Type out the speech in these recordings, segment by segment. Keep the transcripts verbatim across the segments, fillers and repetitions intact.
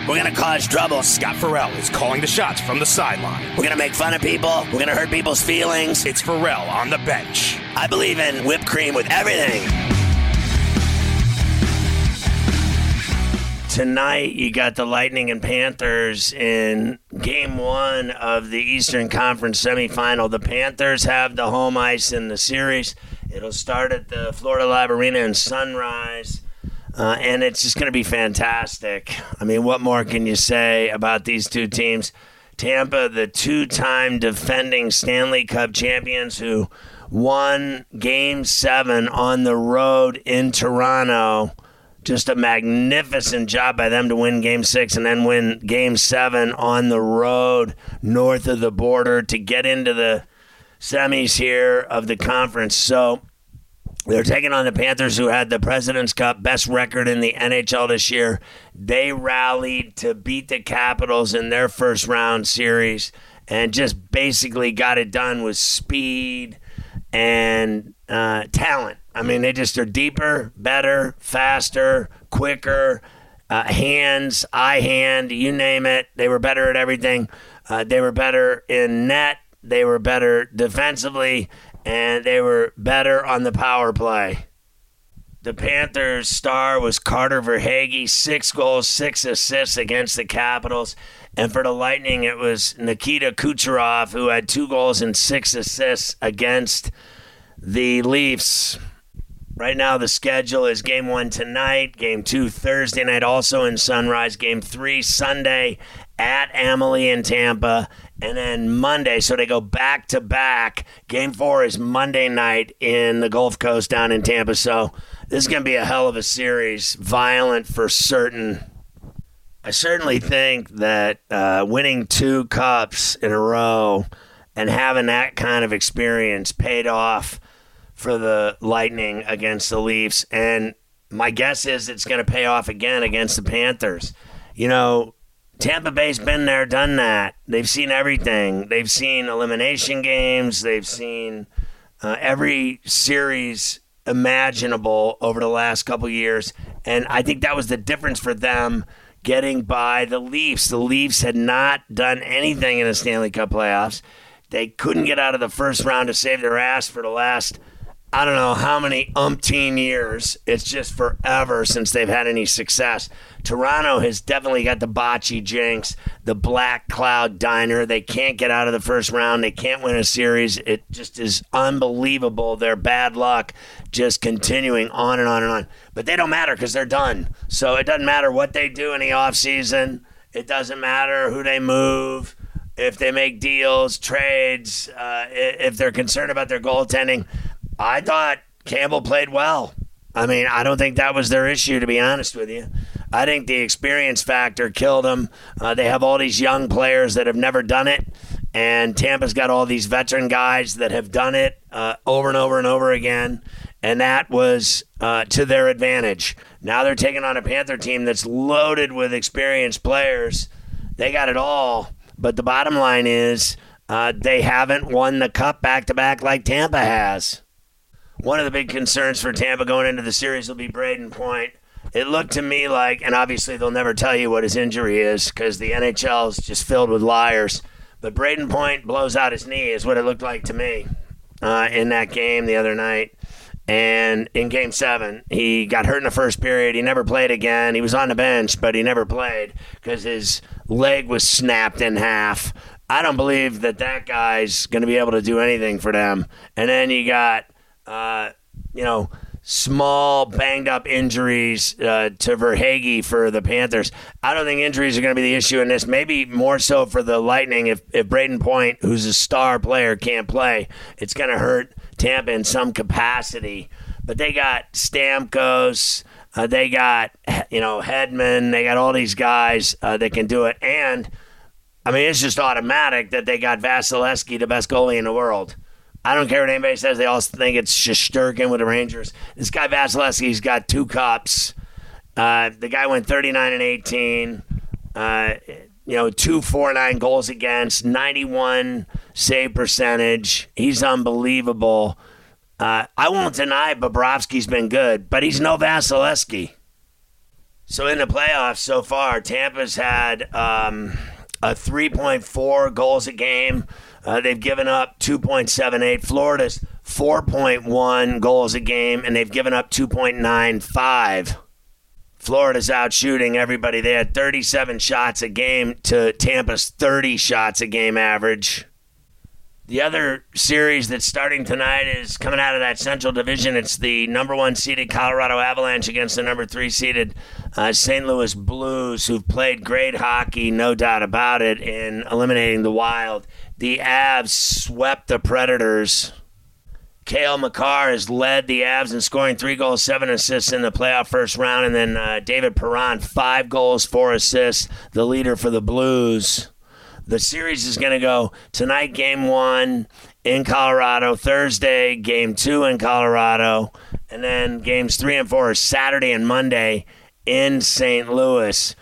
We're going to cause trouble. Scott Farrell is calling the shots from the sideline. We're going to make fun of people. We're going to hurt people's feelings. It's Farrell on the bench. I believe in whipped cream with everything. Tonight, you got the Lightning and Panthers in game one of the Eastern Conference semifinal. The Panthers have the home ice in the series. It'll start at the Florida Live Arena in Sunrise, uh, and it's just going to be fantastic. I mean, what more can you say about these two teams? Tampa, the two-time defending Stanley Cup champions who won Game seven on the road in Toronto. Just a magnificent job by them to win Game six and then win Game seven on the road north of the border to get into the semis here of the conference. So they're taking on the Panthers, who had the President's Cup best record in the N H L this year. They rallied to beat the Capitals in their first round series and just basically got it done with speed and uh, talent. I mean, they just are deeper, better, faster, quicker, uh, hands, eye hand, you name it. They were better at everything. Uh, they were better in net. They were better defensively, and they were better on the power play. The Panthers' star was Carter Verhaeghe, six goals, six assists against the Capitals. And for the Lightning, it was Nikita Kucherov, who had two goals and six assists against the Leafs. Right now, the schedule is game one tonight, game two Thursday night, also in Sunrise, game three Sunday at Amalie in Tampa, and then Monday. So they go back to back. Game four is Monday night in the Gulf Coast down in Tampa. So this is going to be a hell of a series, violent for certain. I certainly think that uh, winning two cups in a row and having that kind of experience paid off for the Lightning against the Leafs, and my guess is it's going to pay off again against the Panthers. You know, Tampa Bay's been there, done that. They've seen everything. They've seen elimination games. They've seen uh, every series imaginable over the last couple years, and I think that was the difference for them getting by the Leafs. The Leafs had not done anything in the Stanley Cup playoffs. They couldn't get out of the first round to save their ass for the last I don't know how many umpteen years. It's just forever since they've had any success. Toronto has definitely got the bocce jinx, the black cloud diner. They can't get out of the first round. They can't win a series. It just is unbelievable. Their bad luck just continuing on and on and on. But they don't matter because they're done. So it doesn't matter what they do in the offseason. It doesn't matter who they move, if they make deals, trades, uh, if they're concerned about their goaltending. I thought Campbell played well. I mean, I don't think that was their issue, to be honest with you. I think the experience factor killed them. Uh, they have all these young players that have never done it, and Tampa's got all these veteran guys that have done it uh, over and over and over again, and that was uh, to their advantage. Now they're taking on a Panther team that's loaded with experienced players. They got it all, but the bottom line is uh, they haven't won the cup back-to-back like Tampa has. One of the big concerns for Tampa going into the series will be Braden Point. It looked to me like, and obviously they'll never tell you what his injury is because the N H L is just filled with liars, but Braden Point blows out his knee is what it looked like to me uh, in that game the other night. And in Game seven, he got hurt in the first period. He never played again. He was on the bench, but he never played because his leg was snapped in half. I don't believe that that guy's going to be able to do anything for them. And then you got Uh, you know, small banged-up injuries uh, to Verhaeghe for the Panthers. I don't think injuries are going to be the issue in this. Maybe more so for the Lightning. If, if Braden Point, who's a star player, can't play, it's going to hurt Tampa in some capacity. But they got Stamkos. Uh, they got, you know, Hedman. They got all these guys uh, that can do it. And, I mean, it's just automatic that they got Vasilevsky, the best goalie in the world. I don't care what anybody says. They all think it's Shesterkin with the Rangers. This guy Vasilevsky's got two cups. Uh, the guy went thirty-nine and eighteen. Uh, you know, two forty-nine goals against, ninety-one save percentage. He's unbelievable. Uh, I won't deny Bobrovsky's been good, but he's no Vasilevsky. So in the playoffs so far, Tampa's had um, a three point four goals a game. Uh, they've given up two point seven eight. Florida's four point one goals a game, and they've given up two point nine five. Florida's out shooting everybody. They had thirty-seven shots a game to Tampa's thirty shots a game average. The other series that's starting tonight is coming out of that Central Division. It's the number one seeded Colorado Avalanche against the number three seeded uh, Saint Louis Blues, who've played great hockey, no doubt about it, in eliminating the Wild. The Avs swept the Predators. Cale Makar has led the Avs in scoring three goals, seven assists in the playoff first round, and then uh, David Perron, five goals, four assists, the leader for the Blues. The series is going to go tonight, game one in Colorado, Thursday, game two in Colorado, and then games three and four are Saturday and Monday in Saint Louis.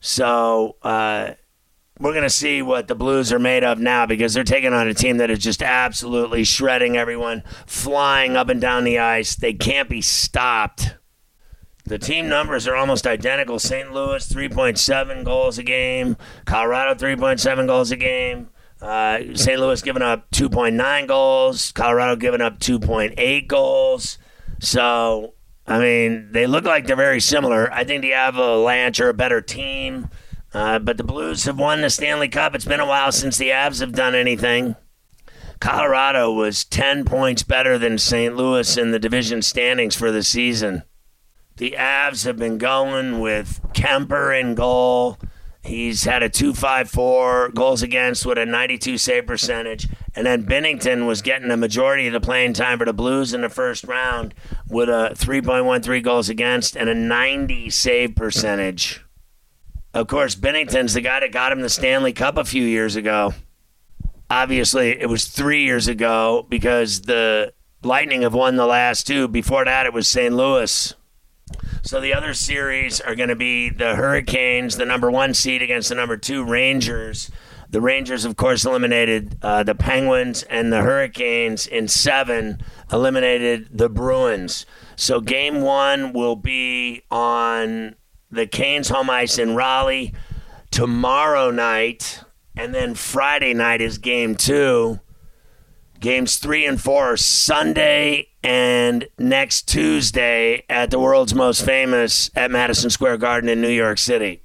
So uh, we're going to see what the Blues are made of now, because they're taking on a team that is just absolutely shredding everyone, flying up and down the ice. They can't be stopped. The team numbers are almost identical. Saint Louis, three point seven goals a game. Colorado, three point seven goals a game. Uh, Saint Louis giving up two point nine goals. Colorado giving up two point eight goals. So, I mean, they look like they're very similar. I think the Avalanche are a better team. Uh, but the Blues have won the Stanley Cup. It's been a while since the Avs have done anything. Colorado was ten points better than Saint Louis in the division standings for the season. The Avs have been going with Kemper in goal. He's had a two point five four goals against with a ninety-two save percentage. And then Binnington was getting the majority of the playing time for the Blues in the first round with a three point one three goals against and a ninety save percentage. Of course, Binnington's the guy that got him the Stanley Cup a few years ago. Obviously, it was three years ago because the Lightning have won the last two. Before that, it was Saint Louis. So the other series are going to be the Hurricanes, the number one seed against the number two Rangers. The Rangers, of course, eliminated uh, the Penguins, and the Hurricanes in seven eliminated the Bruins. So game one will be on the Canes home ice in Raleigh tomorrow night, and then Friday night is game two. Games three and four are Sunday and next Tuesday at the world's most famous at Madison Square Garden in New York City.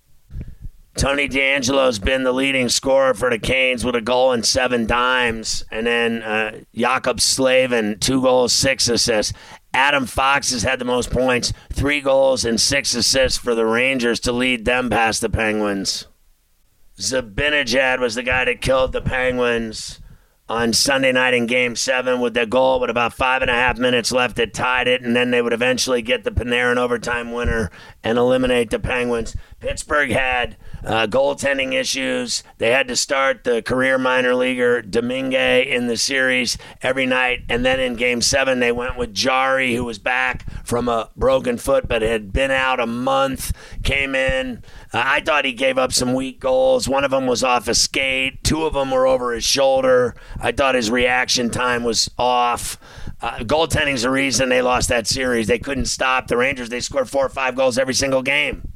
Tony DeAngelo's been the leading scorer for the Canes with a goal and seven dimes. And then uh, Jakob Slavin, two goals, six assists. Adam Fox has had the most points, three goals and six assists for the Rangers to lead them past the Penguins. Zibanejad was the guy that killed the Penguins on Sunday night in Game seven with their goal with about five and a half minutes left. It tied it, and then they would eventually get the Panarin overtime winner and eliminate the Penguins. Pittsburgh had uh, goaltending issues. They had to start the career minor leaguer Domingue in the series every night, and then in Game seven they went with Jari, who was back from a broken foot but had been out a month, came in. Uh, I thought he gave up some weak goals. One of them was off a skate. Two of them were over his shoulder. I thought his reaction time was off. Uh, goaltending's the reason they lost that series. They couldn't stop the Rangers. They scored four or five goals every single game.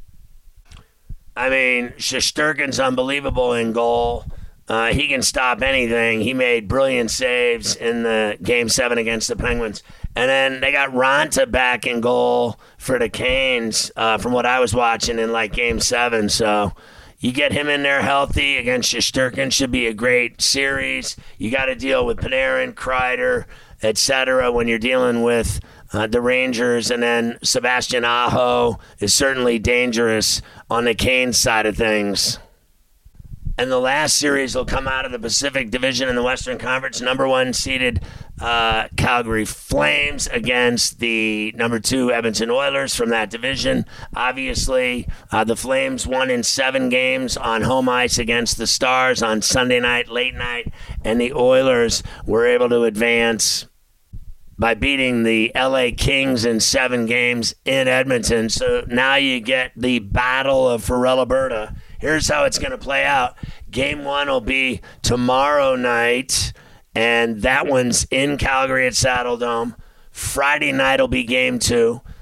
I mean, Shesterkin's unbelievable in goal. Uh, he can stop anything. He made brilliant saves in the Game seven against the Penguins. And then they got Ranta back in goal for the Canes uh, from what I was watching in, like, Game seven. So you get him in there healthy against Shesterkin, should be a great series. You got to deal with Panarin, Kreider, et cetera when you're dealing with uh, the Rangers. And then Sebastian Aho is certainly dangerous on the Canes side of things. And the last series will come out of the Pacific Division in the Western Conference. Number one seeded uh, Calgary Flames against the number two Edmonton Oilers from that division. Obviously, uh, the Flames won in seven games on home ice against the Stars on Sunday night, late night. And the Oilers were able to advance by beating the L A Kings in seven games in Edmonton. So now you get the Battle of Farrell, Alberta. Here's how it's going to play out. Game one will be tomorrow night, and that one's in Calgary at Saddledome. Friday night will be game two.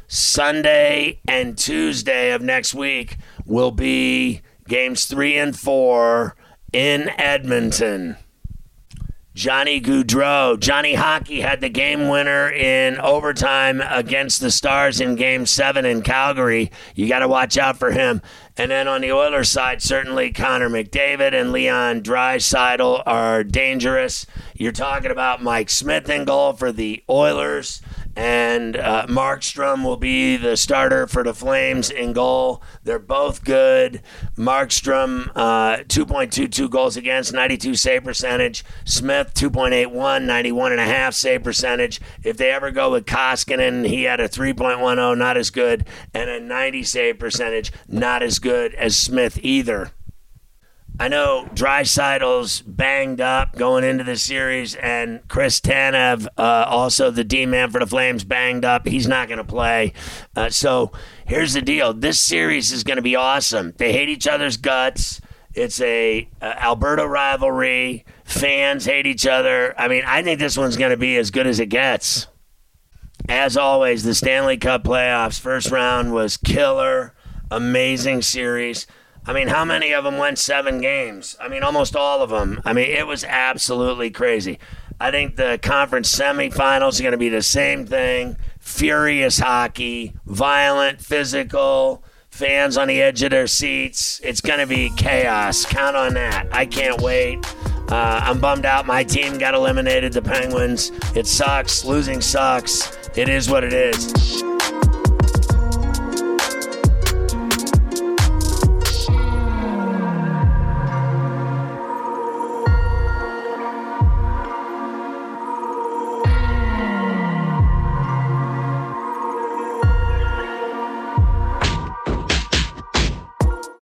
Sunday and Tuesday of next week will be games three and four in Edmonton. Johnny Gaudreau, Johnny Hockey had the game winner in overtime against the Stars in Game seven in Calgary. You got to watch out for him. And then on the Oilers side, certainly Connor McDavid and Leon Draisaitl are dangerous. You're talking about Mike Smith in goal for the Oilers, and uh, Markstrom will be the starter for the Flames in goal. They're both good. Markstrom, uh, two point two two goals against, ninety-two save percentage. Smith, two point eight one, ninety-one point five save percentage. If they ever go with Koskinen, he had a three point one oh, not as good, and a ninety save percentage, not as good as Smith either. I know Draisaitl's banged up going into the series, and Chris Tanev, uh, also the D-man for the Flames, banged up. He's not going to play. Uh, so here's the deal. This series is going to be awesome. They hate each other's guts. It's a uh, Alberta rivalry. Fans hate each other. I mean, I think this one's going to be as good as it gets. As always, the Stanley Cup playoffs, first round was killer. Amazing series. I mean, how many of them went seven games? I mean, almost all of them. I mean, it was absolutely crazy. I think the conference semifinals are going to be the same thing. Furious hockey, violent, physical, fans on the edge of their seats. It's going to be chaos. Count on that. I can't wait. Uh, I'm bummed out. My team got eliminated, the Penguins. It sucks. Losing sucks. It is what it is.